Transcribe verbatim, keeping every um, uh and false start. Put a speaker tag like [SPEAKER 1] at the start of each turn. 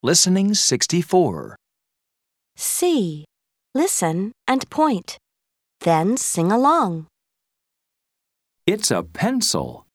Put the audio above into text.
[SPEAKER 1] Listening sixty-four.
[SPEAKER 2] C. Listen and point. Then sing along.
[SPEAKER 1] It's a pencil.